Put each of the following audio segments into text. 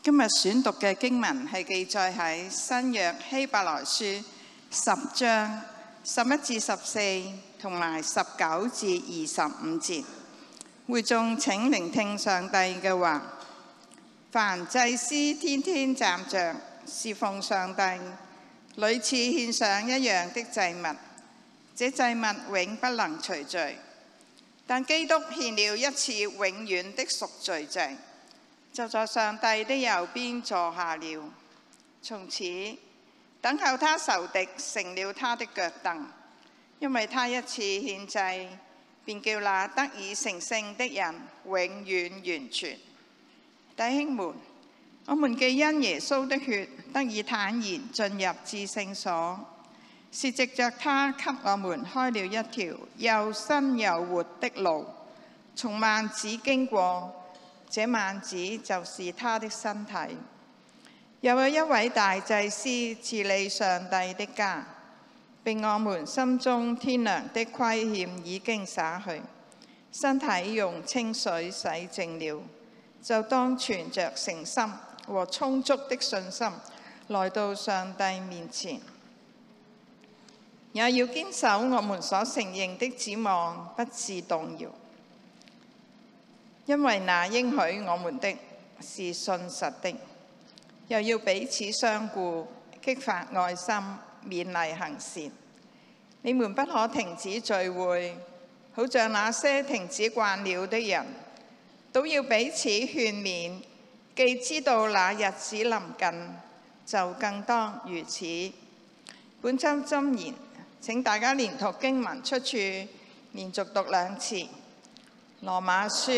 今日選讀嘅經文係記載喺新約希伯來書10章11至14同埋19至25節。會眾請聆聽上帝嘅話。凡祭司天天站着侍奉上帝，屢次獻上一樣的祭物，這祭物永不能除罪。但基督獻了一次永遠的贖罪祭，就在上帝的右邊坐下了。從此等候他仇敵成了他的腳凳，因為他一次獻祭，便叫那得以成聖的人永遠完全。弟兄們，我們既因耶穌的血得以坦然進入至聖所，是藉着他給我們開了一條又新又活的路，從幔子經過，這幔子就是他的身體。又有一位大祭司治理上帝的家，並我們心中天良的虧欠已經灑去，身體用清水洗淨了，就當存着誠心和充足的信心來到上帝面前，也要堅守我們所承認的指望，不致動搖。因為那應許我們的是信實的。又要彼此相顧，激發愛心，勉勵行善。你們不可停止聚會，好像那些停止慣了的人，都要彼此勸勉。既知道那日子臨近，就更當如此。本週箴言，請大家連讀經文出處，連續讀2次。羅馬書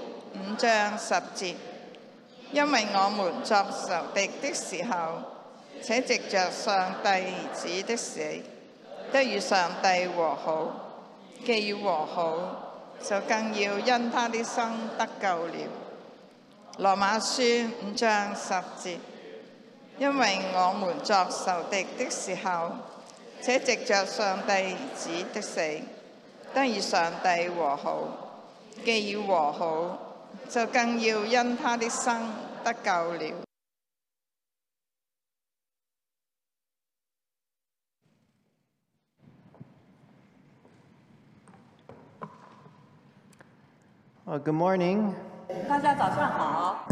5章10節。因為我們作仇敵的時候，且藉着上帝兒子的死，得與上帝和好。既要和好，就更要因他的生得救了。羅馬書5章10節。因為我們作仇敵的時候，且藉着上帝兒子的死，得與上帝和好。既要和好，就更要因他的生得救了。 Good morning. 大家早上好。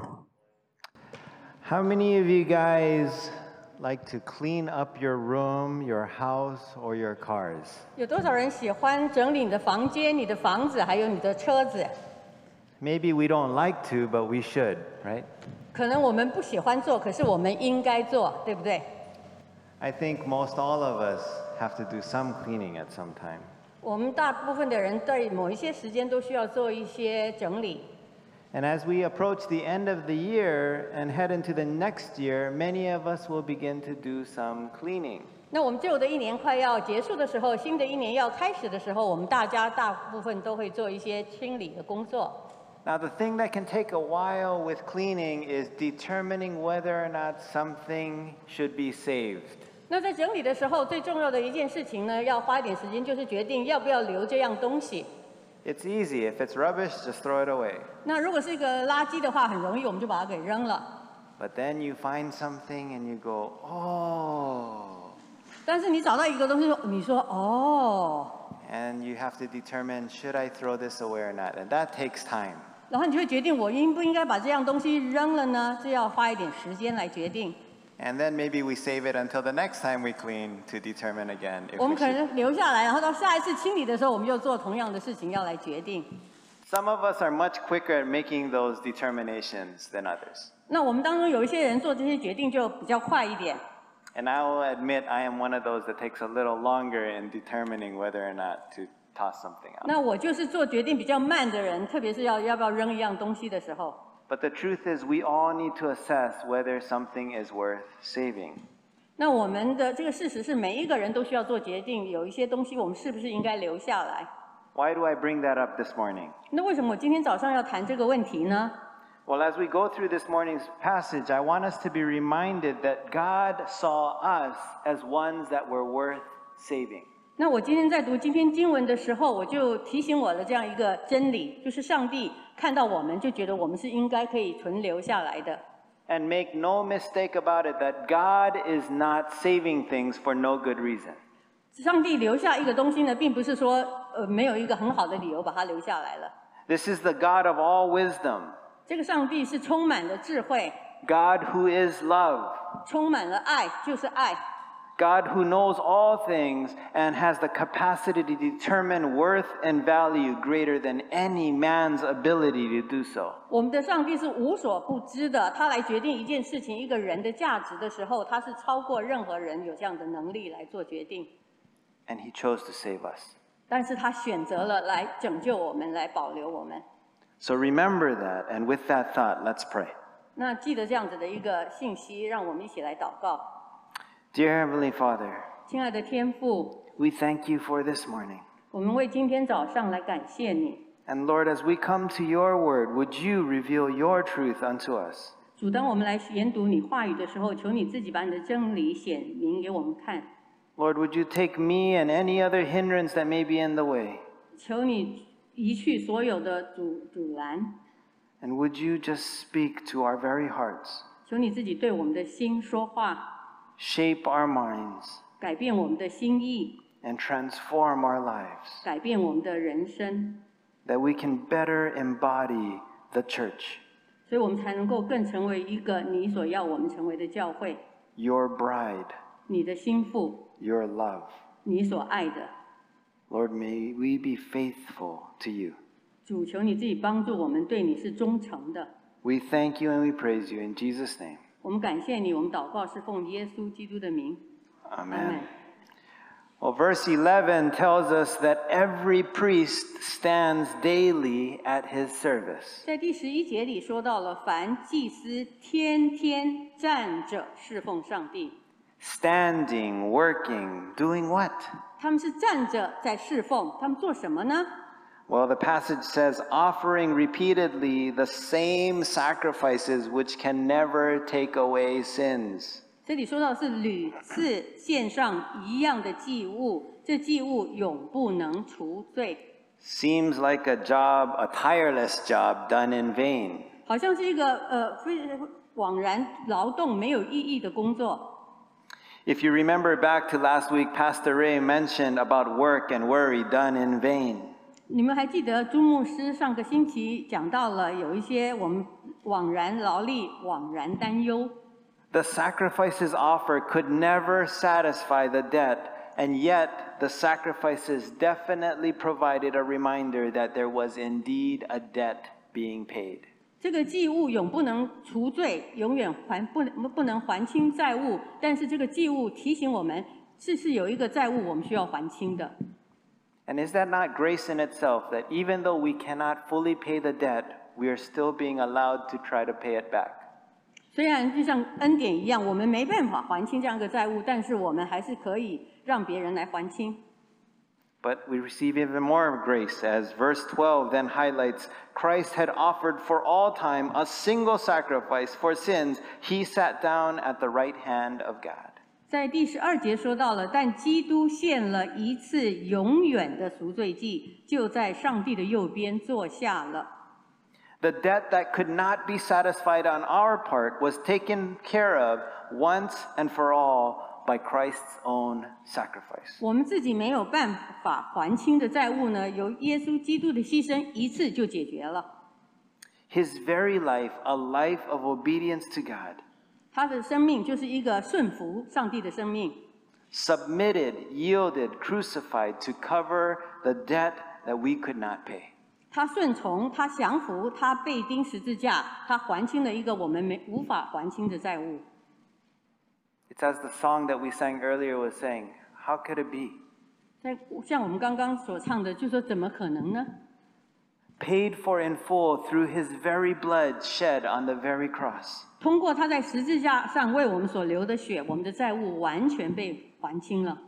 How many of you guys like to clean up your room, your house, or your cars? 有多少人喜欢整理你的房间、你的房子，还有你的车子？ Maybe we don't like to, but we should, right? 可能我们不喜欢做，可是我们应该做，对不对？ I think most all of us have to do some cleaning at some time. 我们大部分的人在某一些时间都需要做一些整理。 And as we approach the end of the year and head into the next year, many of us will begin to do some cleaning. 那我们旧的一年快要结束的时候，新的一年要开始的时候，我们大部分都会做一些清理的工作。 Now, the thing that can take a while with cleaning is determining whether or not something should be saved. 那在整理的时候，最重要的一件事情呢，要花一点时间，就是决定要不要留这样东西。 It's easy. If it's rubbish, just throw it away. 那如果是一个垃圾的话，很容易我们就把它给扔了。 But then you find something and you go, oh. 但是你找到一个东西，你说哦， And you have to determine, should I throw this away or not? And that takes time. 然后你就会决定我应不应该把这样东西扔了呢？这要花一点时间来决定。 And then maybe we save it until the next time we clean to determine again if 我 we 们可 should. 能留下来，然后到下一次清理的时候，我们又做同样的事情，要来决定。 Some of us are much quicker at making those determinations than others. 那我们当中有一些人做这些决定就比较快一点。 And I will admit I am one of those that takes a little longer in determining whether or not to toss something out. 那我就是做决定比较慢的人，特别是要不要扔一样东西的时候。 But the truth is we all need to assess whether something is worth saving. 那我们的这个事实是，每一个人都需要做决定，有一些东西我们是不是应该留下来？ Why do I bring that up this morning? 那为什么我今天早上要谈这个问题呢？ Well, as we go through this morning's passage, I want us to be reminded that God saw us as ones that were worth saving. 那我今天在读今篇经文的时候，我就提醒我的这样一个真理，就是上帝看到我们，就觉得我们是应该可以存留下来的。 And make no mistake about it that God is not saving things for no good reason. 上帝留下一个东西呢，并不是说没有一个很好的理由把它留下来了。 This is the God of all wisdom, 这个上帝是充满了智慧， God who is love, 充满了爱，就是爱。 God who knows all things and has the capacity to determine worth and value greater than any man's ability to do so. 我们的上帝是无所不知的，他来决定一件事情、一个人的价值的时候，他是超过任何人有这样的能力来做决定。 And he chose to save us. 但是他选择了来拯救我们，来保留我们。 So remember that, and with that thought, let's pray. 那记得这样子的一个信息，让我们一起来祷告。 Dear Heavenly Father, 亲爱的天父， we thank you for this morning. 我们为今天早上来感谢你。 And Lord, as we come to your word, would you reveal your truth unto us? 主，当我们来研读你话语的时候，求你自己把你的真理显明给我们看。 Lord, would you take me and any other hindrance that may be in the way? 求你移去所有的阻拦， And would you just speak to our very hearts, 求你自己对我们的心说话， shape our minds, 改变我们的心意， and transform our lives, 改变我们的人生， that we can better embody the church, 所以我们才能够更成为一个你所要我们成为的教会， your bride, 你的心腹， your love. 你所爱的。 Lord, may we be faithful to you. 主，求你自己帮助我们，对你是忠诚的。 We thank you and we praise you in Jesus' name. 我们感谢你，我们祷告是奉耶稣基督的名。 Amen. Well, verse 11 tells us that every priest stands daily at his service. 在第11节里说到了，凡祭司天天站着侍奉上帝。 Standing, working, doing what? 他们是站着在侍奉，他们做什么呢？ Well, the passage says, offering repeatedly the same sacrifices which can never take away sins. 这里说到的是屡次献上一样的祭物，这祭物永不能除罪。 Seems like a job, a tireless job done in vain. 好像是一个非枉然劳动、没有意义的工作。 If you remember back to last week, Pastor Ray mentioned about work and worry done in vain. 你们还记得朱牧师上个星期讲到了有一些我们枉然劳力、枉然担忧。 The sacrifices offered could never satisfy the debt, and yet the sacrifices definitely provided a reminder that there was indeed a debt being paid. 这个祭物永不能除罪，永远不能还清债务，但是这个祭物提醒我们，是有一个债务我们需要还清的。 And is that not grace in itself, that even though we cannot fully pay the debt, we are still being allowed to try to pay it back? 虽然就像恩典一样，我们没办法还清这样一个债务，但是我们还是可以让别人来还清。 But we receive even more grace, as verse 12 then highlights, Christ had offered for all time a single sacrifice for sins. He sat down at the right hand of God. 在第12节说到了，但基督献了一次永远的赎罪祭，就在上帝的右边坐下了。 The debt that could not be satisfied on our part was taken care of once and for all by Christ's own sacrifice. 我们自己没有办法还清的债务呢，由耶稣基督的牺牲一次就解决了。 His very life, a life of obedience to God, 他的生命就是一个顺服上帝的生命， submitted, yielded, crucified to cover the debt that we could not pay. 他顺从，他降服，他被钉十字架，他还清了一个我们无法还清的债务。 It's as the song that we sang earlier was saying, how could it be? 像我们刚刚所唱的，就说怎么可能呢？ Paid for in full through his very blood shed on the very cross. 通过他在十字架上为我们所流的血，我们的债务完全被还清了。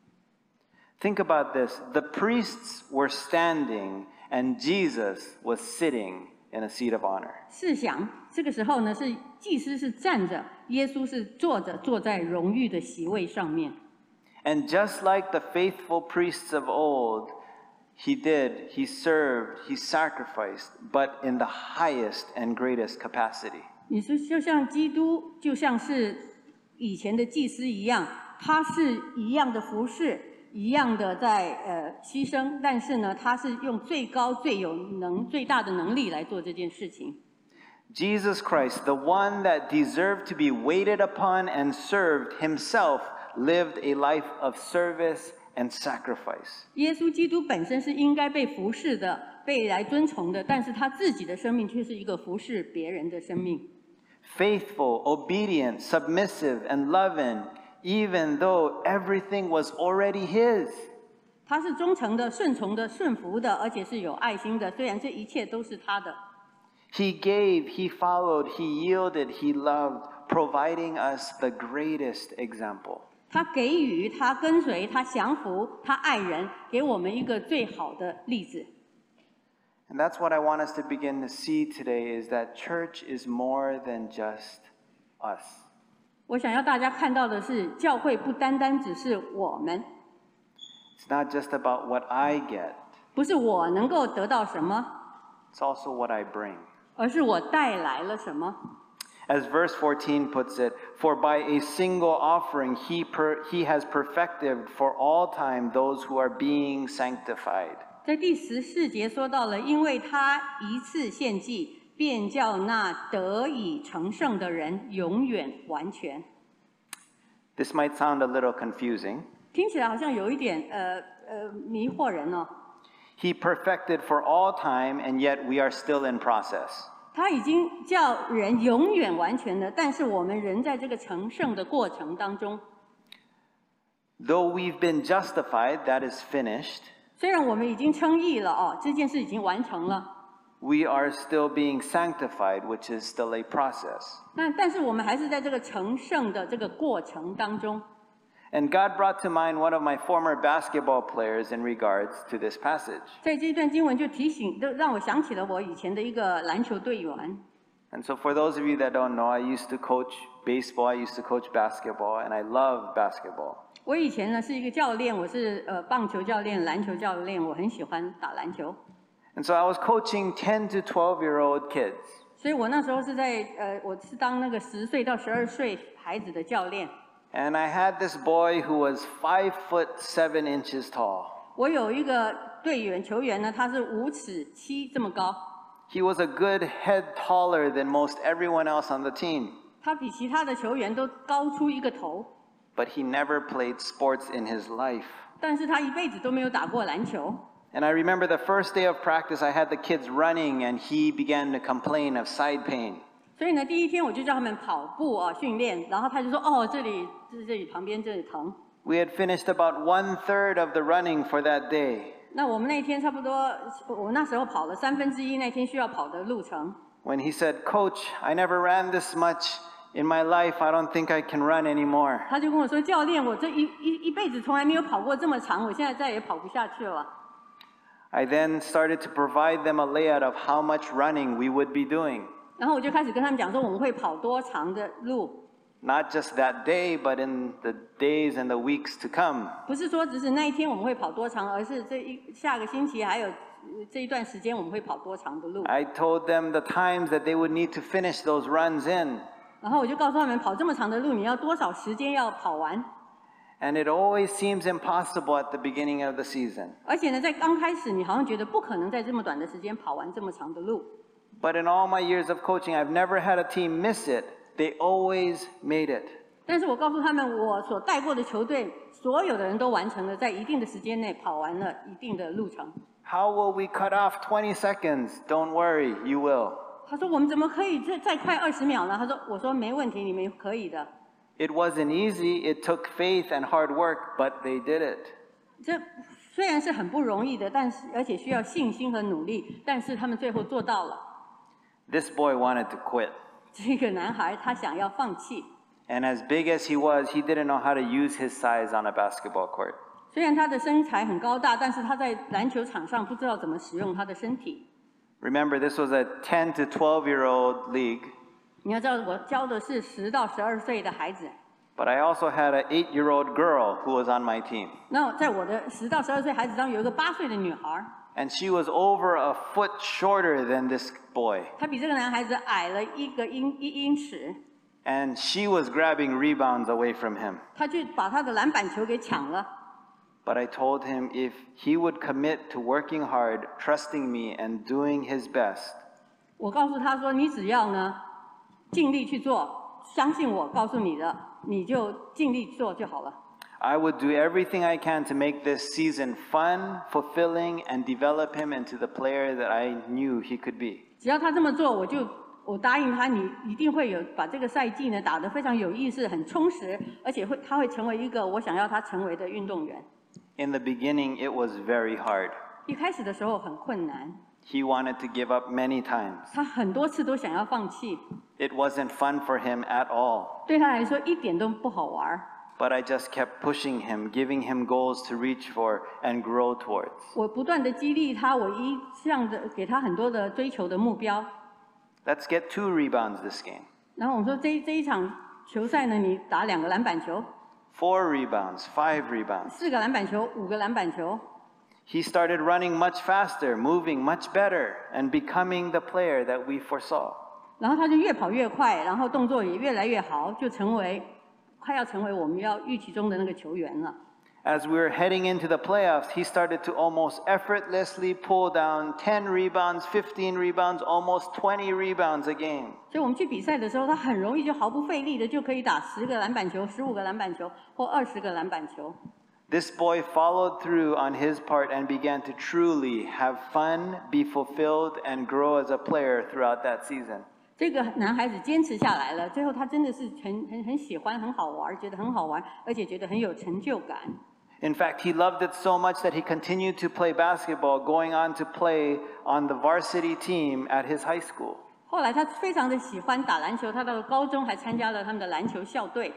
Think about this. The priests were standing and Jesus was sitting in a seat of honor. 试想，这个时候呢，是祭司是站着，耶稣是坐着，坐在荣誉的席位上面。 And just like the faithful priests of old, he served, he sacrificed, but in the highest and greatest capacity. 你说就像基督，就像是以前的祭司一样，他是一样的服侍，一样的在牺牲，但是呢，他是用最高、最大的能力来做这件事情。 Jesus Christ, the one that deserved to be waited upon and served, himself lived a life of service and sacrifice. 耶稣基督本身是应该被服侍的、被来尊崇的，但是他自己的生命却是一个服侍别人的生命。 Faithful, obedient, submissive, and loving, even though everything was already his. 他是忠诚的、顺从的、顺服的，而且是有爱心的。虽然这一切都是他的。 He gave, he followed, he yielded, he loved, providing us the greatest example. 他给予，他跟随，他降服，他爱人，给我们一个最好的例子。 And that's what I want us to begin to see today is that church is more than just us. 我想要大家看到的是，教会不单单只是我们， It's not just about what I get, 不是我能够得到什么， it's also what I bring. 而是我带来了什么。 As verse 14 puts it, for by a single offering he has perfected for all time those who are being sanctified. 在第14节说到了，因为他一次献祭，便叫那得以成圣的人永远完全。 This might sound a little confusing. 听起来好像有一点迷惑人哦。 He perfected for all time, and yet we are still in process. 他已经叫人永远完全了，但是我们仍在这个成圣的过程当中。 Though we've been justified, that is finished, 虽然我们已经称义了哦，这件事已经完成了， we are still being sanctified, which is still a process. 但是我们还是在这个成圣的这个过程当中。 And God brought to mind one of my former basketball players in regards to this passage. 在这一段经文就让我想起了我以前的一个篮球队员。 And so for those of you that don't know, I used to coach baseball, I used to coach basketball, and I love basketball. 我以前呢是一个教练，我是棒球教练、篮球教练，我很喜欢打篮球。 And so I was coaching 10 to 12-year-old kids. 所以我那时候是我是当那个10岁到12岁孩子的教练。 And I had this boy who was 5'7" tall. 我有一个球员呢，他是5尺7这么高。 He was a good head taller than most everyone else on the team. 他比其他的球员都高出一个头。 But he never played sports in his life. 但是他一辈子都没有打过篮球。 And I remember the first day of practice, I had the kids running, and he began to complain of side pain. 所以呢，第一天我就叫他们跑步训练，然后他就说：“哦，这里旁边这里疼。” We had finished about 1/3 of the running for that day. 那我们那天差不多，我那时候跑了1/3那天需要跑的路程。 When he said, "Coach, I never ran this much in my life. I don't think I can run anymore." 他就跟我说：“教练，我这一辈子从来没有跑过这么长，我现在再也跑不下去了。” I then started to provide them a layout of how much running we would be doing. 然后我就开始跟他们讲说，我们会跑多长的路。 Not just that day, but in the days and the weeks to come. 不是说只是那一天我们会跑多长，而是下个星期还有这一段时间我们会跑多长的路。 I told them the times that they would need to finish those runs in. 然后我就告诉他们，跑这么长的路，你要多少时间要跑完？ And it always seems impossible at the beginning of the season. 而且呢，在刚开始，你好像觉得不可能在这么短的时间跑完这么长的路。 But in all my years of coaching, I've never had a team miss it. They always made it. 但是我告诉他们，我所带过的球队，所有的人都完成了，在一定的时间内跑完了一定的路程。 How will we cut off 20 seconds? Don't worry, you will. 他说：“我们怎么可以再快20秒呢？”我说没问题，你们可以的。 It wasn't easy. It took faith and hard work, but they did it. 这虽然是很不容易的，但是而且需要信心和努力，但是他们最后做到了。 This boy wanted to quit. 这个男孩他想要放弃。 And as big as he was, he didn't know how to use his size on a basketball court. 虽然他的身材很高大，但是他在篮球场上不知道怎么使用他的身体。 Remember, this was a 10 to 12-year-old league. 你要知道，我教的是10到12岁的孩子。 But I also had an 8-year-old girl who was on my team. 那在我的10到12岁孩子当中，有一个8岁的女孩。 and she was over a foot shorter than this boy. 他比这个男孩子矮了1英尺， And she was grabbing rebounds away from him. 他就把他的篮板球给抢了。 But I told him if he would commit to working hard, trusting me, and doing his best, 我告诉他说，你只要呢尽力去做，相信我告诉你的，你就尽力做就好了。 I would do everything I can to make this season fun, fulfilling, and develop him into the player that I knew he could be. 只要他这么做，我答应他，你一定会把这个赛季呢打得非常有意思、很充实，而且他会成为一个我想要他成为的运动员。 In the beginning, it was very hard. 一开始的时候很困难， He wanted to give up many times. 他很多次都想要放弃， It wasn't fun for him at all. 对他来说一点都不好玩。 But I just kept pushing him, giving him goals to reach for and grow towards. 我不断的激励他，我一向的给他很多的追求的目标。 Let's get 2 rebounds this game. 然后我们说这一场球赛呢，你打2个篮板球， 4 rebounds, 5 rebounds. 4个篮板球，5个篮板球。 He started running much faster, moving much better, and becoming the player that we foresaw. 然后他就越跑越快，然后动作也越来越好，就快要成为我们要预期中的那个球员了。 As we were heading into the playoffs, he started to almost effortlessly pull down 10 rebounds, 15 rebounds, almost 20 rebounds a game. 所以我们去比赛的时候，他很容易就毫不费力的就可以打10个篮板球、15个篮板球或20个篮板球。 This boy followed through on his part and began to truly have fun, be fulfilled, and grow as a player throughout that season. 这个男孩子坚持下来了，最后他真的是很喜欢、很好玩，觉得很好玩，而且觉得很有成就感。 In fact, he loved it so much that he continued to play basketball, going on to play on the varsity team at his high school. 后来他非常的喜欢打篮球，他到了高中还参加了他们的篮球校队。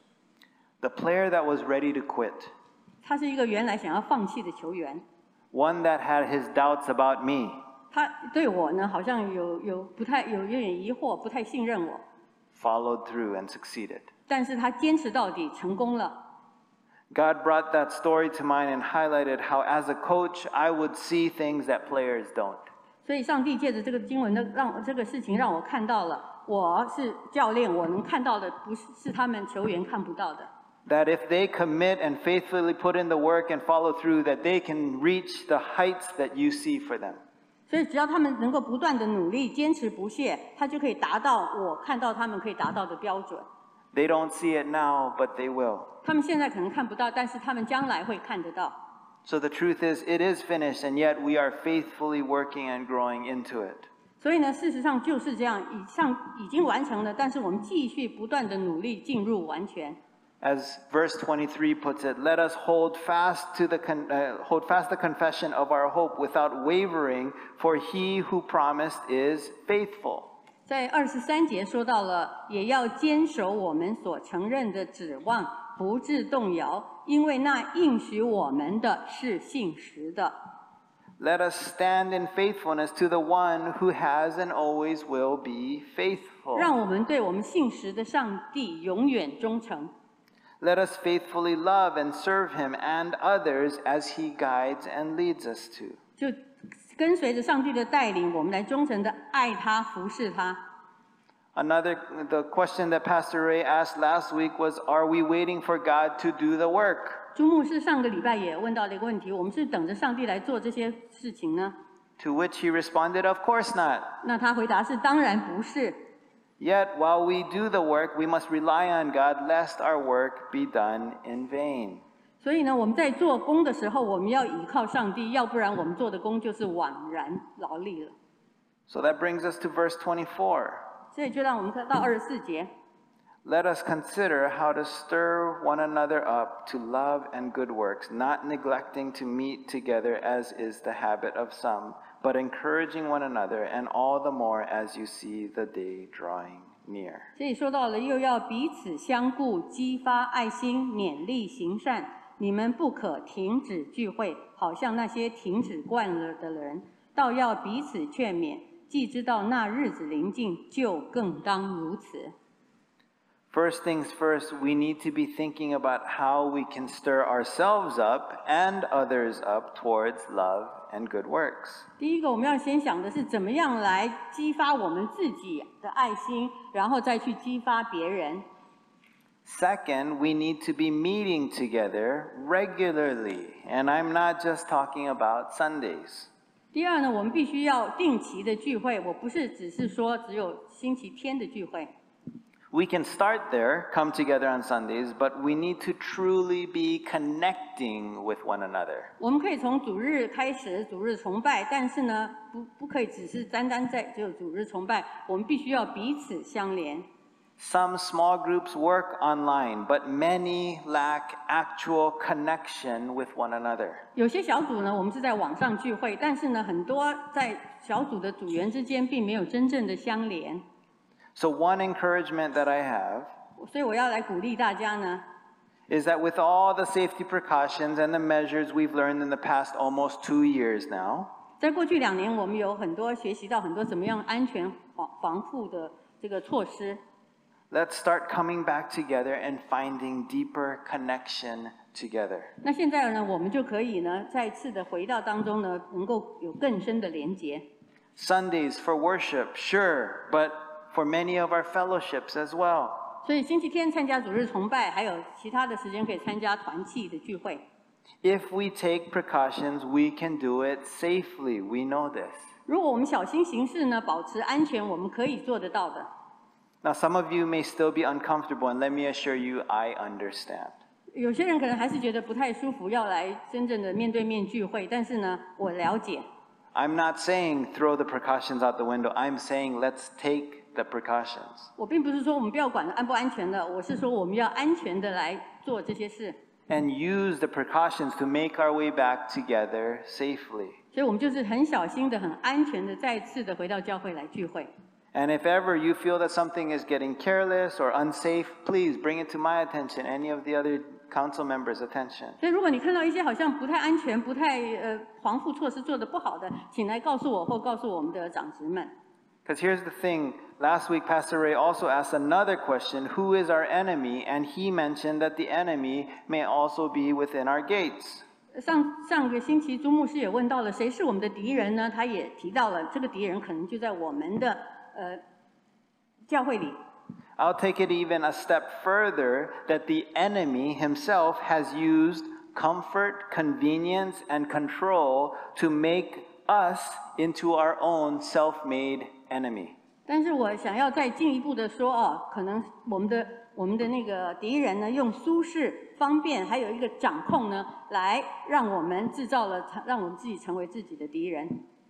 The player that was ready to quit, 他是一个原来想要放弃的球员， one that had his doubts about me, 他对我呢好像有点疑惑，不太信任我， followed through and succeeded. 但是他坚持到底，成功了。 God brought that story to mind and highlighted how, as a coach, I would see things that players don't. 所以上帝借着这个经文的这个事情让我看到了，我是教练，我能看到的不是他们球员看不到的。 That if they commit and faithfully put in the work and follow through, that they can reach the heights that you see for them. 所以只要他们能够不断的努力，坚持不懈，他就可以达到我看到他们可以达到的标准。 They don't see it now, but they will. 他们现在可能看不到，但是他们将来会看得到。 So the truth is, it is finished, and yet we are faithfully working and growing into it. 所以呢，事实上就是这样，已经完成了，但是我们继续不断的努力进入完全。 As verse 23 puts it, let us hold fast the confession of our hope without wavering, for he who promised is faithful. 在23节说到了，也要坚守我们所承认的指望，不致动摇，因为那应许我们的是信实的。 Let us stand in faithfulness to the one who has and always will be faithful. 让我们对我们信实的上帝永远忠诚。 Let us faithfully love and serve him and others as he guides and leads us to. 就跟随着上帝的带领，我们来忠诚的爱他、服侍他。 The question that Pastor Ray asked last week was, are we waiting for God to do the work? 朱牧师上个礼拜也问到了一个问题：我们是等着上帝来做这些事情呢？ To which he responded, of course not. 那他回答是：当然不是。 Yet, while we do the work, we must rely on God lest our work be done in vain. 所以呢，我们在做工的时候，我们要依靠上帝，要不然我们做的工就是枉然劳力了。 So that brings us to verse 24. 所以就让我们看到24节。 Let us consider how to stir one another up to love and good works, not neglecting to meet together as is the habit of some, but encouraging one another, and all the more as you see the day drawing near. 这里说到了，又要彼此相顾，激发爱心，勉励行善。你们不可停止聚会，好像那些停止惯了的人，倒要彼此劝勉。既知道那日子临近，就更当如此。 First things first, we need to be thinking about how we can stir ourselves up and others up towards love and good works. 第一个，我们要先想的是怎么样来激发我们自己的爱心，然后再去激发别人。 Second, we need to be meeting together regularly. And I'm not just talking about Sundays. 第二呢，我们必须要定期的聚会，我不是只是说只有星期天的聚会。 We can start there, come together on Sundays, but we need to truly be connecting with one another. 我们可以从主日开始，主日崇拜，但是呢，不可以只是单单在只有主日崇拜，我们必须要彼此相连。 Some small groups work online, but many lack actual connection with one another. 有些小组呢，我们是在网上聚会，但是呢，很多在小组的组员之间并没有真正的相连。 So one encouragement that I have 所以我要来鼓励大家呢， is that with all the safety precautions and the measures we've learned in the past almost 2 years now, 在过去2年，我们有很多学习到很多怎么样安全防护的这个措施。 let's start coming back together and finding deeper connection together. 那现在呢，我们就可以呢，再次的回到当中呢，能够有更深的连结。 Sundays for worship, sure, but for many of our fellowships as well. 所以星期天参加主日崇拜，还有其他的时间可以参加团契的聚会。 If we take precautions, we can do it safely. We know this. 如果我们小心行事呢，保持安全，我们可以做得到的。 Now, some of you may still be uncomfortable, and let me assure you, I understand. 有些人可能还是觉得不太舒服，要来真正的面对面聚会，但是呢，我了解。 I'm not saying throw the precautions out the window. I'm saying let's take the precautions. 我并不是说我们不要管安不安全的，我是说我们要安全的来做这些事。 And use the precautions to make our way back together safely. 所以我们就是很小心的、很安全的，再次的回到教会来聚会。 And if ever you feel that something is getting careless or unsafe, please bring it to my attention, any of the other council members' attention. 所以如果你看到一些好像不太安全、不太防护措施做得不好的，请来告诉我或告诉我们的长职们。 Because here's the thing, last week Pastor Ray also asked another question, who is our enemy? And he mentioned that the enemy may also be within our gates. 上个星期朱牧师也问到了谁是我们的敌人呢？他也提到了这个敌人可能就在我们的教会里。 I'll take it even a step further that the enemy himself has used comfort, convenience, and control to make us into our own self-made enemy. 但是我想要再进一步的说哦，可能我们的那个敌人呢，用舒适、方便，还有一个掌控呢，来让我们制造了，让我们自己成为自己的敌人。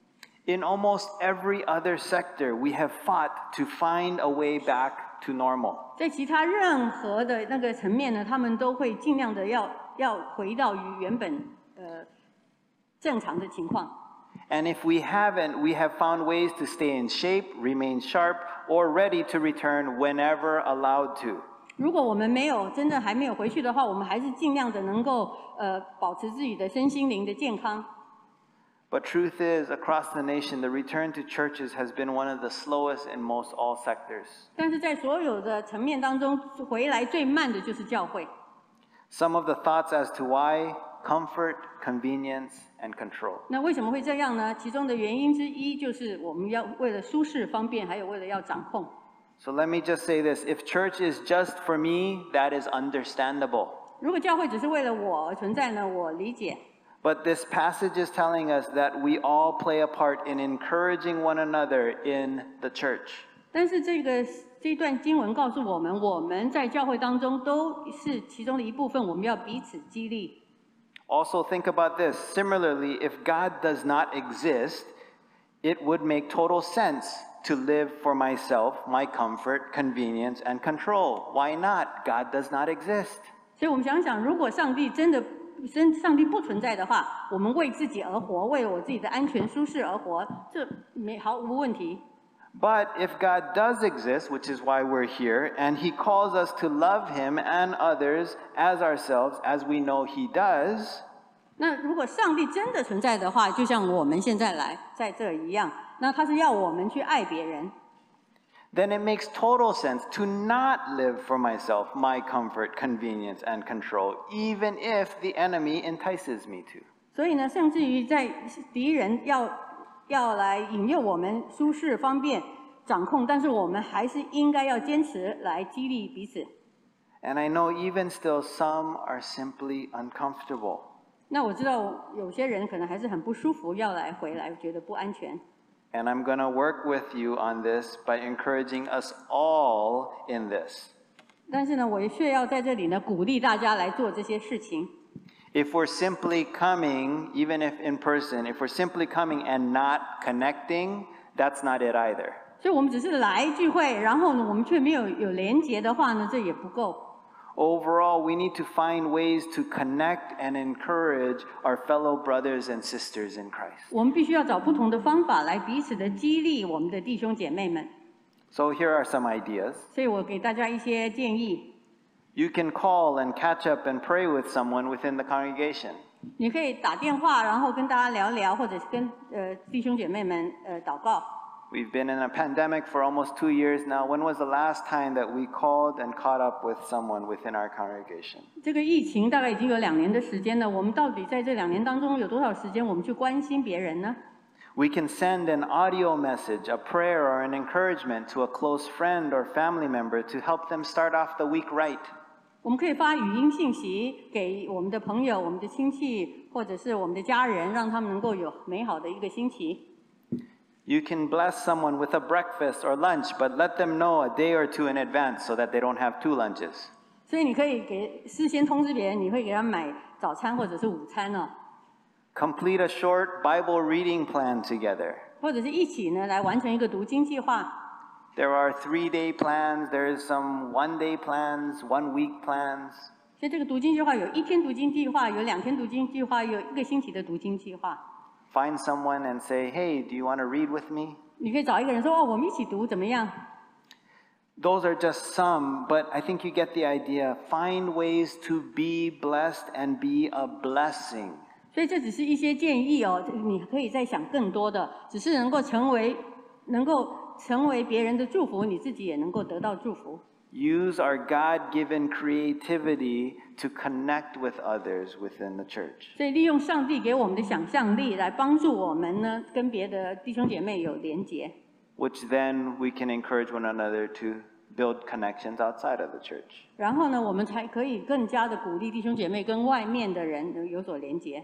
In almost every other sector, we have fought to find a way back to normal. 在其他任何的那个层面呢，他们都会尽量的要回到于原本正常的情况。 And if we haven't, we have found ways to stay in shape, remain sharp, or ready to return whenever allowed to. 如果我们真正还没有回去的话，我们还是尽量的能够保持自己的身心灵的健康。 But truth is, across the nation, the return to churches has been one of the slowest in most all sectors. 但是在所有的层面当中，回来最慢的就是教会。 Some of the thoughts as to why: comfort, convenience, and control. 那为什么会这样呢？其中的原因之一就是我们要为了舒适方便，还有为了要掌控。 So let me just say this, if church is just for me, that is understandable. 如果教会只是为了我而存在呢，我理解。 But this passage is telling us that we all play a part in encouraging one another in the church. 但是这段经文告诉我们，我们在教会当中都是其中的一部分，我们要彼此激励。 Also think about this. Similarly, if God does not exist, it would make total sense to live for myself, my comfort, convenience, and control. Why not? God does not exist. 所以我们想想，如果上帝上帝不存在的话，我们为自己而活，为了我自己的安全舒适而活，这毫无问题。 But if God does exist, which is why we're here, and He calls us to love Him and others as ourselves, as we know He does, 那如果上帝真的存在的话，就像我们现在在这儿一样，那他是要我们去爱别人。 then it makes total sense to not live for myself, my comfort, convenience, and control, even if the enemy entices me to. 所以呢，甚至于在敌人要来引诱我们舒适方便掌控，但是我们还是应该要坚持来激励彼此。 And I know even still some are simply uncomfortable. 那我知道有些人可能还是很不舒服，要来回来，觉得不安全。 And I'm going to work with you on this by encouraging us all in this. 但是呢，我也需要在这里呢鼓励大家来做这些事情。 If we're simply coming, even if in person, if we're simply coming and not connecting, that's not it either. 所以我们只是来聚会，然后呢，我们却没有连结的话呢，这也不够。 Overall, we need to find ways to connect and encourage our fellow brothers and sisters in Christ. 我们必须要找不同的方法来彼此的激励我们的弟兄姐妹们。 So here are some ideas. 所以我给大家一些建议。 You can call and catch up and pray with someone within the congregation. 你可以打电话，然后跟大家聊聊，或者是跟弟兄姐妹们祷告。 We've been in a pandemic for almost 2 years now. When was the last time that we called and caught up with someone within our congregation? 这个疫情大概已经有2年的时间了，我们到底在这2年当中有多少时间我们去关心别人呢？ We can send an audio message, a prayer, or an encouragement to a close friend or family member to help them start off the week right. 我们可以发语音信息给我们的朋友、我们的亲戚，或者是我们的家人，让他们能够有美好的一个星期。 You can bless someone with a breakfast or lunch, but let them know a day or two in advance so that they don't have 2 lunches. 所以你可以事先通知别人，你会给他买早餐或者是午餐哦， Complete a short Bible reading plan together. 或者是一起呢来完成一个读经计划。 There are 3-day plans, there's some 1-day plans, 1-week plans. 所以这个读经计划有1天读经计划，有2天读经计划，有1个星期的读经计划。 Find someone and say, hey, do you want to read with me? 你可以找一个人说哦，我们一起读怎么样？ Those are just some, but I think you get the idea. Find ways to be blessed and be a blessing. 所以这只是一些建议哦，你可以再想更多的，只是能够成为别人的祝福，你自己也能够得到祝福。 Use our God-given creativity to connect with others within the church. 所以利用上帝给我们的想象力来帮助我们呢，跟别的弟兄姐妹有连结。 Which then we can encourage one another to build connections outside of the church. 然后呢，我们才可以更加的鼓励弟兄姐妹跟外面的人有所连结。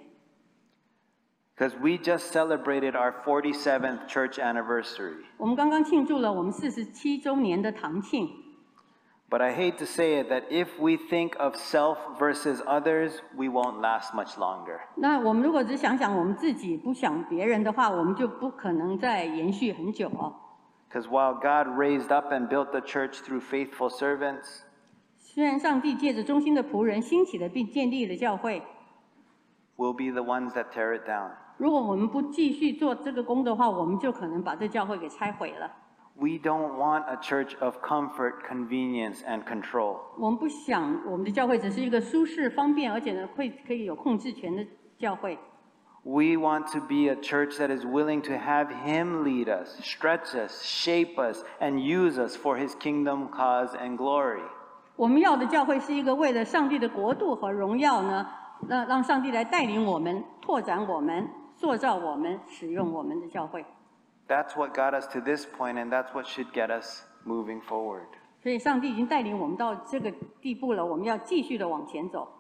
Because we just celebrated our 47th church anniversary. 我们刚刚庆祝了我们47周年的堂庆。 But I hate to say it that if we think of self versus others, we won't last much longer. 那我们如果只想想我们自己，不想别人的话，我们就不可能再延续很久哦。 Because while God raised up and built the church through faithful servants, 虽然上帝借着忠心的仆人兴起了并建立了教会， we'll be the ones that tear it down. 如果我们不继续做这个工的话，我们就可能把这教会给拆毁了。 We don't want a church of comfort, convenience, and control. 我们不想我们的教会只是一个舒适、方便，而且呢可以有控制权的教会。 We want to be a church that is willing to have Him lead us, stretch us, shape us, and use us for His kingdom cause and glory. 我们要的教会是一个为了上帝的国度和荣耀呢，让上帝来带领我们、拓展我们、塑造我们、使用我们的教会。 That's what got us to this point, and that's what should get us moving forward. 所以上帝已经带领我们到这个地步了，我们要继续的往前走。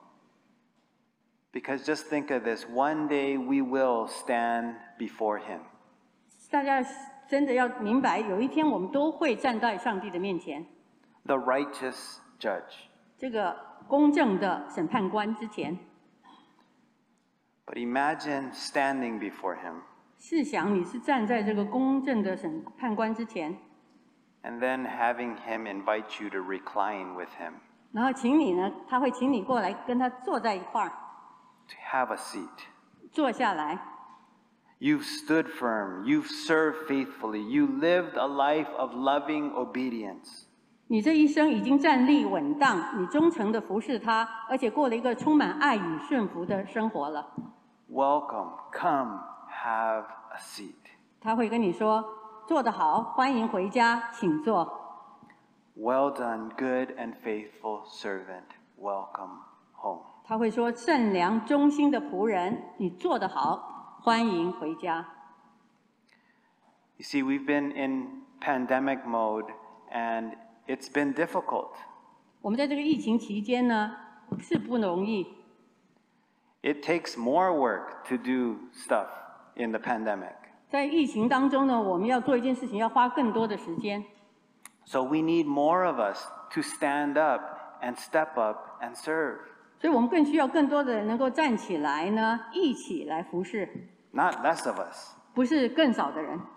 Because just think of this, one day we will stand before Him. 大家真的要明白，有一天我们都会站在上帝的面前， The righteous judge. 这个公正的审判官之前。 But imagine standing before Him, 试想你是站在这个公正的审判官之前， and then having Him invite you to recline with Him, 然后他会请你过来跟他坐在一块儿， to have a seat. 坐下来。 You've stood firm, you've served faithfully, you lived a life of loving obedience. 你这一生已经站立稳当，你忠诚的服侍他，而且过了一个充满爱与顺服的生活了。 Welcome, come, have a seat. 他会跟你说：“做得好，欢迎回家，请坐。” Well done, good and faithful servant. Welcome home. 他会说：“善良忠心的仆人，你做得好，欢迎回家。” You see, we've been in pandemic mode, and it's been difficult. 我们在这个疫情期间呢，是不容易。 It takes more work to do stuff in the pandemic. 在疫情当中呢，我们要做一件事情，要花更多的时间。 So we need more of us to stand up and step up and serve. 所以我们更需要更多的人能够站起来呢，一起来服侍， Not less of us. 不是更少的人。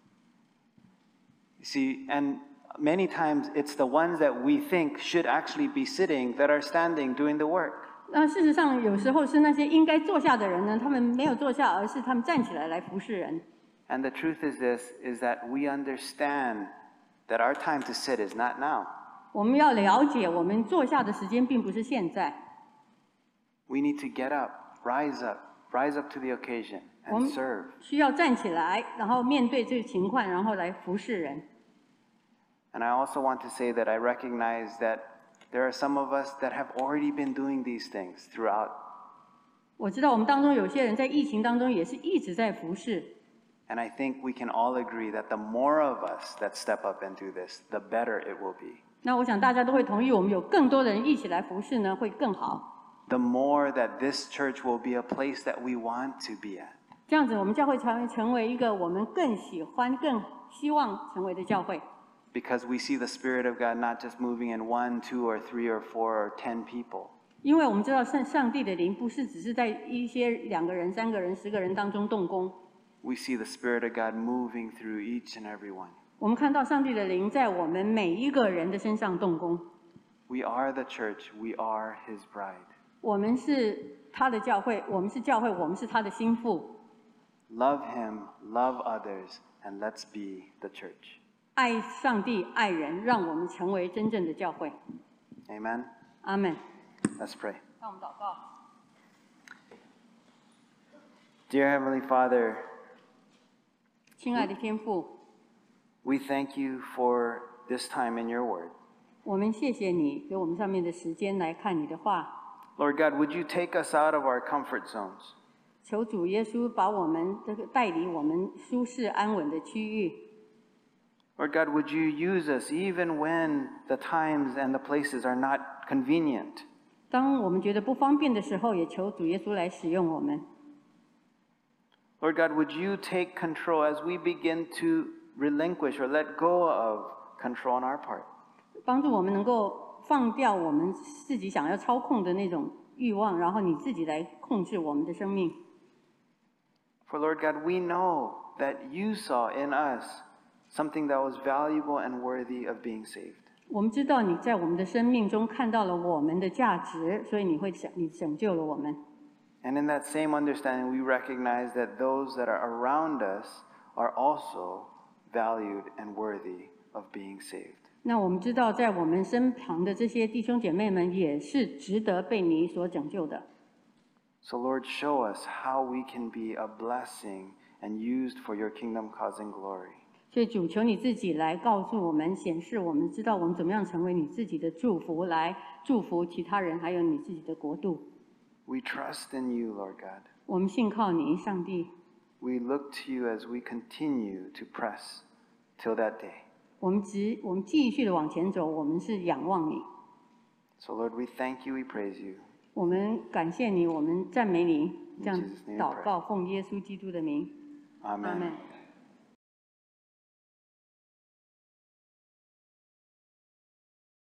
You see, and many times it's the ones that we think should actually be sitting that are standing doing the work. 那事实上，有时候是那些应该坐下的人呢，他们没有坐下，而是他们站起来来服侍人。 And the truth is this, is that we understand that our time to sit is not now. 我们要了解，我们坐下的时间并不是现在。 We need to get up, rise up to the occasion 我们 and serve. 需要站起来，然后面对这个情况，然后来服侍人。 And I also want to say that I recognize that there are some of us that have already been doing these things throughout. 我知道我们当中有些人在疫情当中也是一直在服侍。 And I think we can all agree that the more of us that step up and do this, the better it will be. 那我想大家都会同意，我们有更多的人一起来服侍呢，会更好。 The more that this church will be a place that we want to be at. 这样子，我们教会才会成为一个我们更喜欢、更希望成为的教会。 Because we see the Spirit of God not just moving in 1, 2, or 3, or 4, or 10 people. 因为我们知道上帝的灵不是只是在一些2个人、3个人、10个人当中动工。 We see the Spirit of God moving through each and every one. 我们看到上帝的灵在我们每一个人的身上动工。 We are the church. We are His bride. 我们是他的教会，我们是教会，我们是他的心腹。 Love Him, love others, and let's be the church. 爱上帝，爱人，让我们成为真正的教会。 Amen. 阿门。 Let's pray. 让我们祷告。 Dear Heavenly Father, 亲爱的天父， we thank you for this time in your word. 我们谢谢你给我们上面的时间来看你的话。 Lord God, would you take us out of our comfort zones? 求主耶稣把我们这个带离我们舒适安稳的区域。 Lord God, would you use us even when the times and the places are not convenient? 当我们觉得不方便的时候，也求主耶稣来使用我们。 Lord God, would you take control as we begin to relinquish or let go of control on our part? 帮助我们能够放掉我们自己想要操控的那种欲望，然后你自己来控制我们的生命。 For Lord God, we know that you saw in us something that was valuable and worthy of being saved. 我们知道你在我们的生命中看到了我们的价值，所以你拯救了我们。 And in that same understanding, we recognize that those that are around us are also valued and worthy of being saved. 那我们知道，在我们身旁的这些弟兄姐妹们也是值得被你所拯救的。 So Lord, show us how we can be a blessing and used for your kingdom causing glory. 所以主求你自己来告诉我们，显示我们知道我们怎么样成为你自己的祝福，来祝福其他人，还有你自己的国度。 We trust in you, Lord God. 我们信靠你，上帝。 We look to you as we continue to press till that day. 我们继续的往前走，我们是仰望你。 So Lord, we thank you, we praise you. 我们感谢你，我们赞美你，这样 In Jesus' name we 祷告，奉耶稣基督的名，阿 Amen. 门。